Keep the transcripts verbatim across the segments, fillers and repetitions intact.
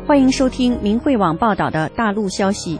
欢迎收听明慧网报道的大陆消息。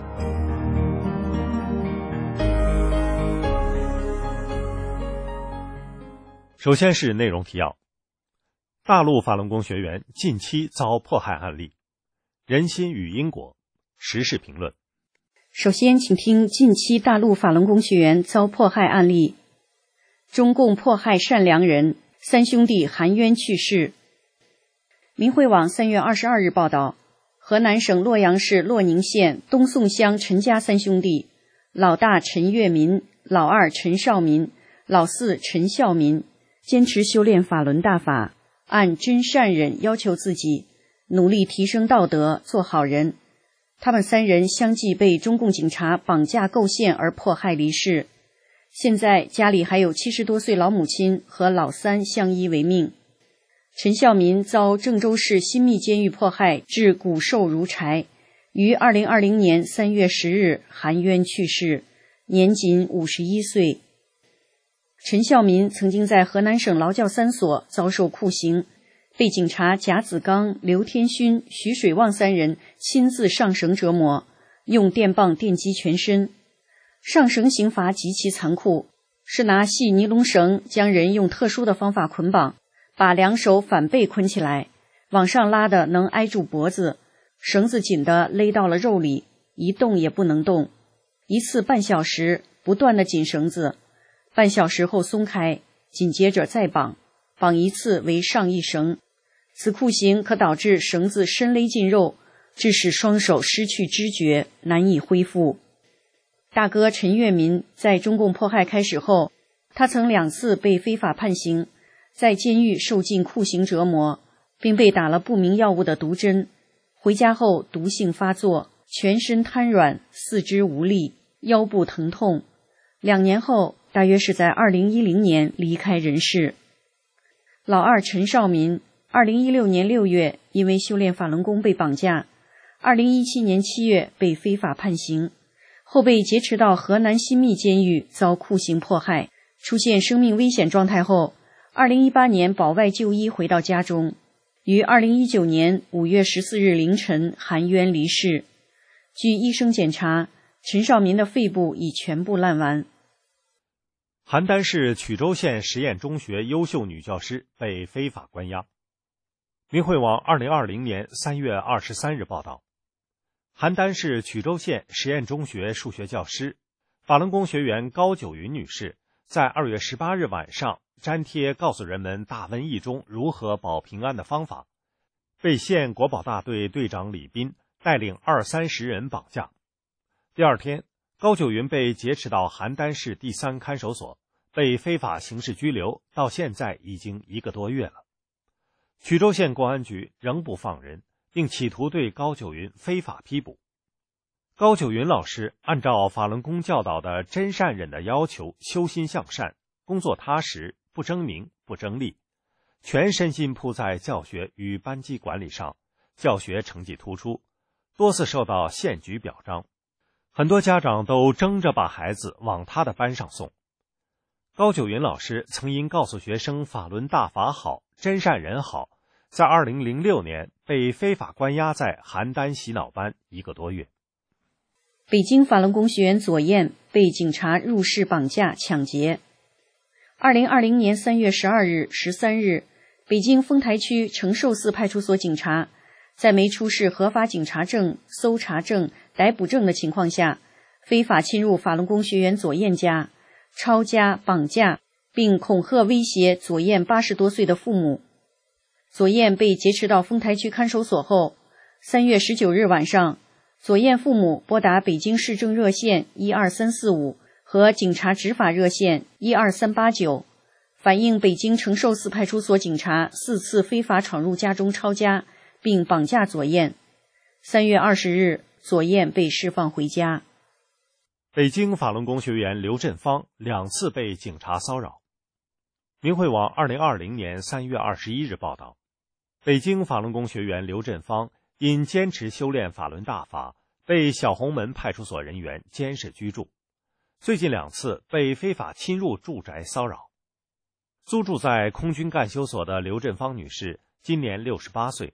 首先是内容提要：大陆法轮功学员近期遭迫害案例，人心与因果，时事评论。 首先请听近期大陆法轮功学员遭迫害案例。中共迫害善良人，三兄弟含冤去世。明慧网三月二十二日报道，河南省洛阳市洛宁县东宋乡陈家三兄弟，老大陈月民，老二陈少民，老四陈孝民，坚持修炼法轮大法，按真善忍要求自己，努力提升道德，做好人。他们三人相继被中共警察绑架构陷而迫害离世。现在家里还有七十多岁老母亲和老三相依为命。陈孝民遭郑州市新密监狱迫害致骨瘦如柴，于二零二零年三月十日含冤去世，年仅五十一岁。陈孝民曾经在河南省劳教三所遭受酷刑，被警察贾子刚、刘天勋、徐水旺三人亲自上绳折磨，用电棒电击全身。上绳刑罚极其残酷，是拿细尼龙绳将人用特殊的方法捆绑，把两手反背捆起来，往上拉的能挨住脖子，绳子紧的勒到了肉里，一动也不能动。一次半小时，不断的紧绳子，半小时后松开，紧接着再绑，绑一次为上一绳。此酷刑可导致绳子深勒进肉，致使双手失去知觉，难以恢复。大哥陈月民在中共迫害开始后，他曾两次被非法判刑，在监狱受尽酷刑折磨，并被打了不明药物的毒针。回家后毒性发作，全身瘫软，四肢无力，腰部疼痛。两年后，大约是在二零一零年离开人世。老二陈少民二零一六年六月因为修炼法轮功被绑架，二零一七年七月被非法判刑，后被劫持到河南新密监狱遭酷刑迫害，出现生命危险状态后，二零一八年保外就医回到家中，于二零一九年五月十四日凌晨含冤离世。据医生检查，陈少民的肺部已全部烂完。 邯郸市曲周县实验中学优秀女教师被非法关押。明慧网二零二零年三月二十三日报道，邯郸市曲周县实验中学数学教师、法轮功学员高九云女士在二月十八日晚上粘贴告诉人们大瘟疫中如何保平安的方法，被县国保大队队长李斌带领二三十人绑架。第二天，高九云被劫持到邯郸市第三看守所，被非法刑事拘留，到现在已经一个多月了。曲周县公安局仍不放人，并企图对高九云非法批捕。高九云老师按照法轮功教导的真善忍的要求，修心向善，工作踏实，不争名不争利，全身心扑在教学与班级管理上，教学成绩突出，多次受到县局表彰，很多家长都争着把孩子往他的班上送。高九云老师曾因告诉学生法轮大法好，真善忍好，在二零零六年被非法关押在邯郸洗脑班一个多月。 北京法轮功学员左燕被警察入室绑架抢劫。二零二零年三月十二日、十三日，北京丰台区承寿寺派出所警察在没出示合法警察证、搜查证、逮捕证的情况下，非法侵入法轮功学员左燕家，抄家、绑架，并恐吓威胁左燕八十多岁的父母。左燕被劫持到丰台区看守所后，三月十九日晚上，左燕父母拨打北京市政热线一二三四五和警察执法热线一二三八九，反映北京承寿寺派出所警察四次非法闯入家中抄家，并绑架左燕。三月二十日，左燕被释放回家。 北京法轮功学员刘振芳两次被警察骚扰。明慧网二零二零年三月二十一日报道，北京法轮功学员刘振芳因坚持修炼法轮大法，被小红门派出所人员监视居住，最近两次被非法侵入住宅骚扰。租住在空军干休所的刘振芳女士今年六十八岁，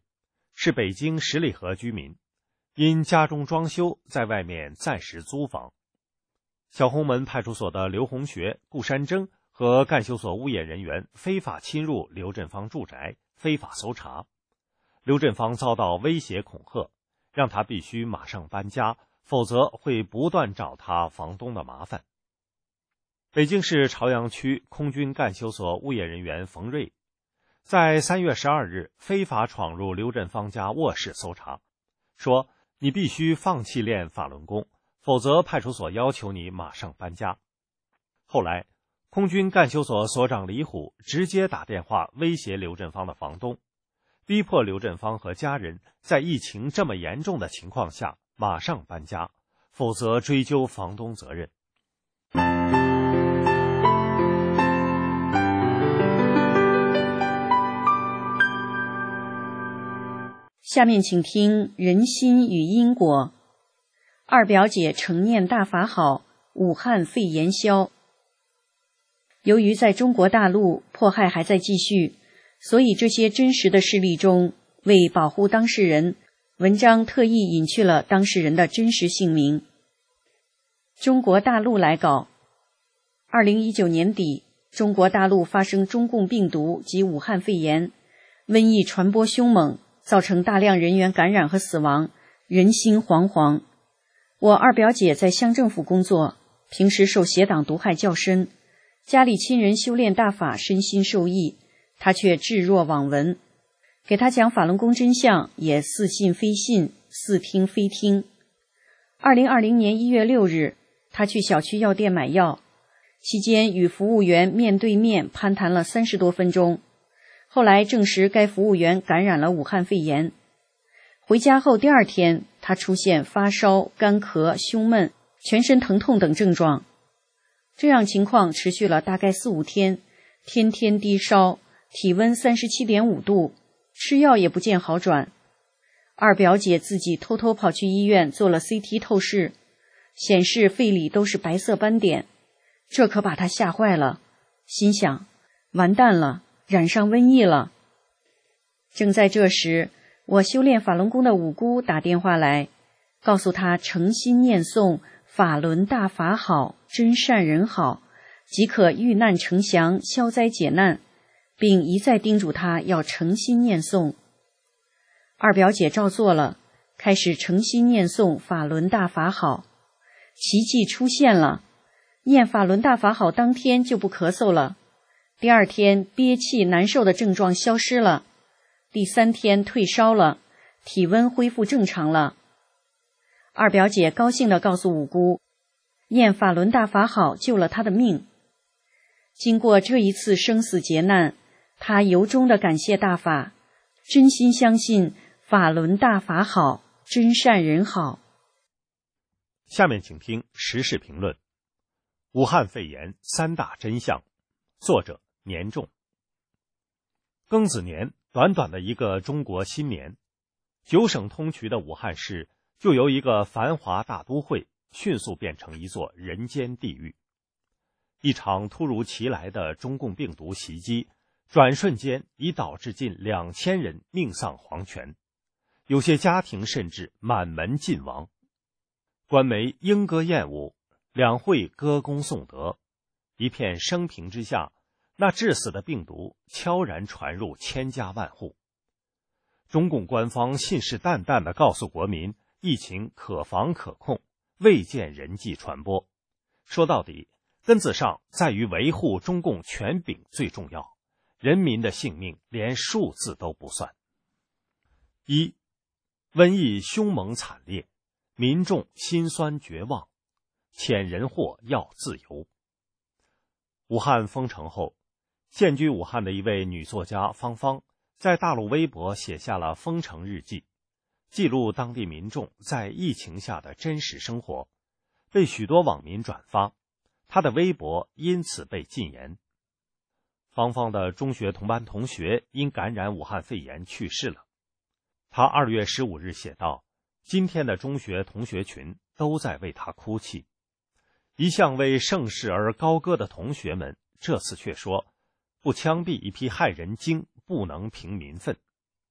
是北京十里河居民，因家中装修，在外面暂时租房。小红门派出所的刘红学、顾山征和干休所物业人员非法侵入刘振芳住宅，非法搜查。刘振芳遭到威胁恐吓，让他必须马上搬家，否则会不断找他房东的麻烦。北京市朝阳区空军干休所物业人员冯瑞在三月十二日非法闯入刘振芳家卧室搜查，说你必须放弃练法轮功，否则派出所要求你马上搬家。后来空军干休所所长李虎直接打电话威胁刘振芳的房东，逼迫刘振芳和家人在疫情这么严重的情况下马上搬家，否则追究房东责任。 下面请听人心与因果。二表姐承念大法好，武汉肺炎消。由于在中国大陆迫害还在继续，所以这些真实的事例中，为保护当事人，文章特意隐去了当事人的真实姓名。中国大陆来稿：二零一九年底，中国大陆发生中共病毒及武汉肺炎，瘟疫传播凶猛，造成大量人员感染和死亡，人心惶惶。我二表姐在乡政府工作，平时受邪党毒害较深，家里亲人修炼大法，身心受益，她却置若罔闻。给她讲法轮功真相，也似信非信，似听非听。二零二零年一月六日，她去小区药店买药，期间与服务员面对面攀谈了三十多分钟。后来证实该服务员感染了武汉肺炎。回家后第二天，他出现发烧、干咳、胸闷、全身疼痛等症状。这样情况持续了大概四五天，天天低烧，体温 三十七点五度，吃药也不见好转。二表姐自己偷偷跑去医院做了 C T 透视，显示肺里都是白色斑点，这可把她吓坏了，心想完蛋了，染上瘟疫了。正在这时，我修炼法轮功的五姑打电话来，告诉她诚心念诵法轮大法好，真善人好，即可遇难成祥，消灾解难，并一再叮嘱她要诚心念诵。二表姐照做了，开始诚心念诵法轮大法好。奇迹出现了，念法轮大法好当天就不咳嗽了，第二天憋气难受的症状消失了，第三天退烧了，体温恢复正常了。二表姐高兴地告诉五姑，念法轮大法好救了她的命。经过这一次生死劫难，她由衷地感谢大法，真心相信法轮大法好，真善人好。 下面请听时事评论：武汉肺炎三大真相，作者年仲。庚子年，短短的一个中国新年，九省通衢的武汉市就由一个繁华大都会迅速变成一座人间地狱。一场突如其来的中共病毒袭击，转瞬间已导致近两千人命丧黄泉，有些家庭甚至满门尽亡。官媒莺歌燕舞，两会歌功颂德，一片升平之下，那致死的病毒悄然传入千家万户。中共官方信誓旦旦地告诉国民，疫情可防可控，未见人际传播。说到底，根子上在于维护中共权柄最重要，人民的性命连数字都不算。一，瘟疫凶猛惨烈，民众心酸绝望，遣人祸要自由。武汉封城后，现居武汉的一位女作家芳芳在大陆微博写下了封城日记，记录当地民众在疫情下的真实生活，被许多网民转发，她的微博因此被禁言。芳芳的中学同班同学因感染武汉肺炎去世了。她二月十五日写道，今天的中学同学群都在为她哭泣。一向为盛世而高歌的同学们，这次却说不枪毙一批害人精，不能平民愤。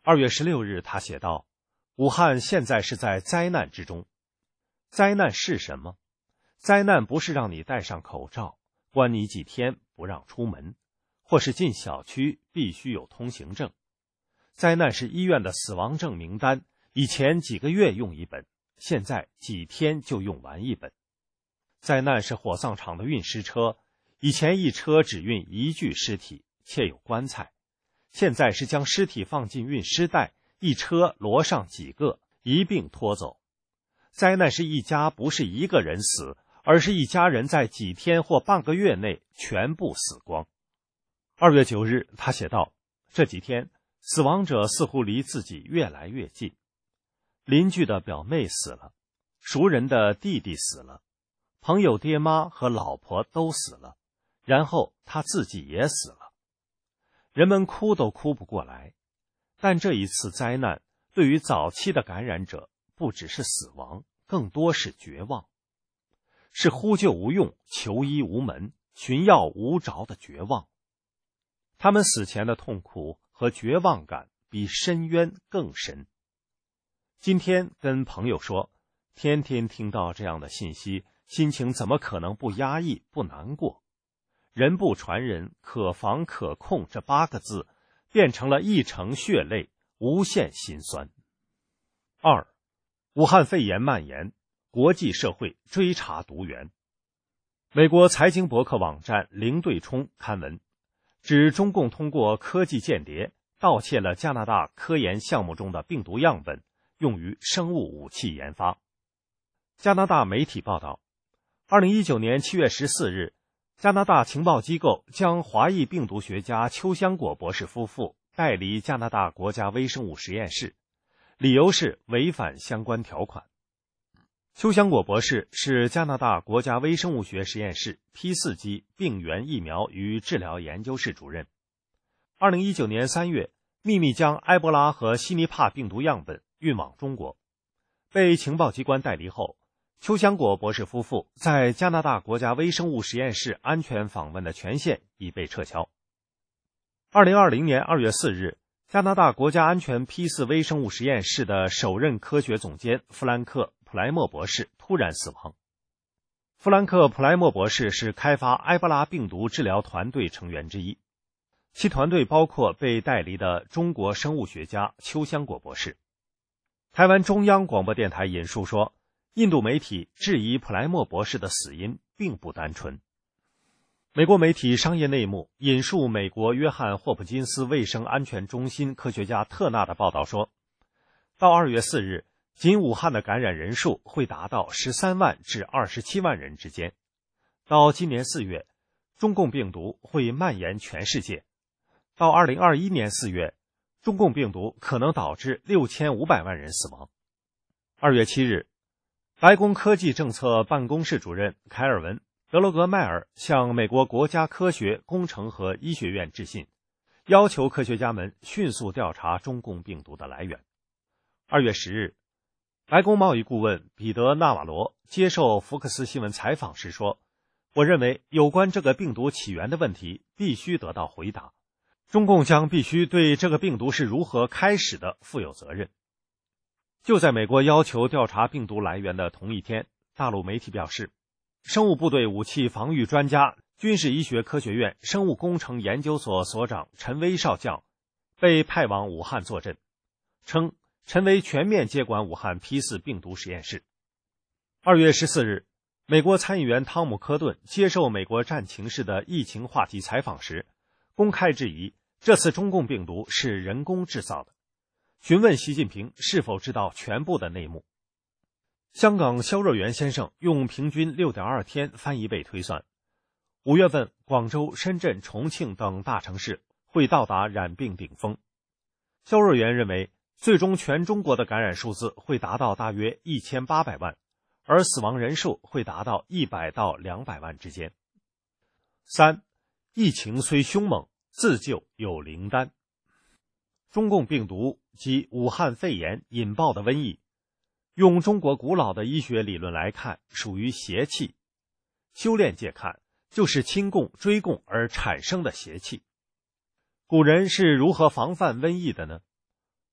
二月十六日，他写道：武汉现在是在灾难之中。灾难是什么？灾难不是让你戴上口罩，关你几天不让出门，或是进小区必须有通行证。灾难是医院的死亡证名单，以前几个月用一本，现在几天就用完一本。灾难是火葬场的运尸车，以前一车只运一具尸体，且有棺材，现在是将尸体放进运尸袋，一车摞上几个，一并拖走。灾难是一家不是一个人死，而是一家人在几天或半个月内全部死光。二月九日，他写道：这几天死亡者似乎离自己越来越近，邻居的表妹死了，熟人的弟弟死了，朋友爹妈和老婆都死了，然后他自己也死了。人们哭都哭不过来，但这一次灾难对于早期的感染者不只是死亡，更多是绝望，是呼救无用、求医无门、寻药无着的绝望。他们死前的痛苦和绝望感比深渊更深。今天跟朋友说，天天听到这样的信息，心情怎么可能不压抑、不难过？人不传人，可防可控这八个字变成了一程血泪，无限心酸。二，武汉肺炎蔓延，国际社会追查毒源。美国财经博客网站零对冲刊文，指中共通过科技间谍盗窃了加拿大科研项目中的病毒样本，用于生物武器研发。加拿大媒体报道，二零一九年七月十四日，加拿大情报机构将华裔病毒学家邱香果博士夫妇带离加拿大国家微生物实验室，理由是违反相关条款。邱香果博士是加拿大国家微生物学实验室 P 四 级病原疫苗与治疗研究室主任。二零一九年三月，秘密将埃博拉和西尼帕病毒样本运往中国。被情报机关带离后，邱香果博士夫妇在加拿大国家微生物实验室安全访问的权限已被撤销。二零二零年二月四日，加拿大国家安全 P 四 微生物实验室的首任科学总监弗兰克·普莱默博士突然死亡。弗兰克·普莱默博士是开发埃博拉病毒治疗团队成员之一，其团队包括被带离的中国生物学家邱香果博士。台湾中央广播电台引述说，印度媒体质疑普莱默博士的死因并不单纯。美国媒体商业内幕引述美国约翰霍普金斯卫生安全中心科学家特纳的报道说，到二月四日，仅武汉的感染人数会达到十三万至二十七万人之间。到今年四月，中共病毒会蔓延全世界。到二零二一年四月，中共病毒可能导致六千五百万人死亡。二月七日，白宫科技政策办公室主任凯尔文·德罗格迈尔向美国国家科学、工程和医学院致信，要求科学家们迅速调查中共病毒的来源。二月十日，白宫贸易顾问彼得·纳瓦罗接受福克斯新闻采访时说，我认为有关这个病毒起源的问题必须得到回答，中共将必须对这个病毒是如何开始的负有责任。就在美国要求调查病毒来源的同一天，大陆媒体表示，生物部队武器防御专家、军事医学科学院生物工程研究所所长陈威少将被派往武汉坐镇，称陈威全面接管武汉 P 四 病毒实验室。二月十四日，美国参议员汤姆·科顿接受美国战情室的疫情话题采访时，公开质疑这次中共病毒是人工制造的，询问习近平是否知道全部的内幕。香港肖若元先生用平均 六点二 天翻一倍推算，五月份广州、深圳、重庆等大城市会到达染病顶峰。肖若元认为，最终全中国的感染数字会达到大约一千八百万，而死亡人数会达到一百到两百万之间。三，疫情虽凶猛，自救有灵丹。中共病毒及武汉肺炎引爆的瘟疫，用中国古老的医学理论来看，属于邪气；修炼界看，就是亲共追共而产生的邪气。古人是如何防范瘟疫的呢？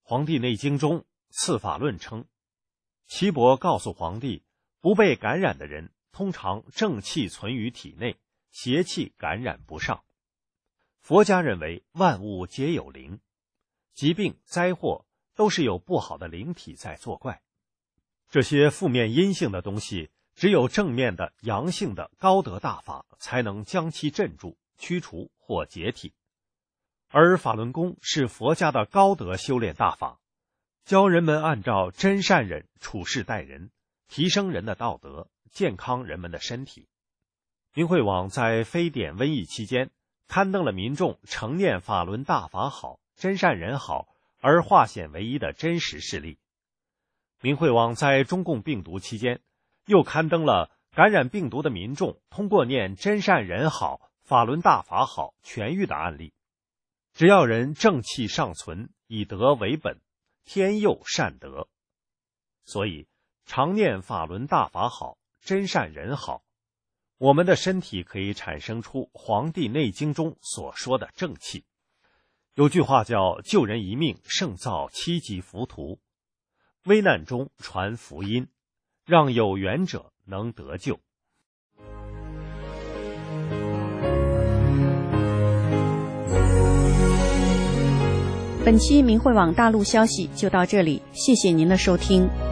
黄帝内经中刺法论称，岐伯告诉皇帝，不被感染的人通常正气存于体内，邪气感染不上。佛家认为万物皆有灵，疾病灾祸都是有不好的灵体在作怪，这些负面阴性的东西，只有正面的阳性的高德大法才能将其镇住、驱除或解体。而法轮功是佛家的高德修炼大法，教人们按照真善忍处事待人，提升人的道德，健康人们的身体。明慧网在非典瘟疫期间刊登了民众承念法轮大法好、真善人好而化险为夷的真实事例。明慧网在中共病毒期间又刊登了感染病毒的民众通过念真善人好、法轮大法好痊愈的案例。只要人正气尚存，以德为本，天佑善德。所以常念法轮大法好、真善人好，我们的身体可以产生出《黄帝内经》中所说的正气。有句话叫救人一命胜造七级浮屠，危难中传福音，让有缘者能得救。 本期明慧网大陆消息就到这里，谢谢您的收听。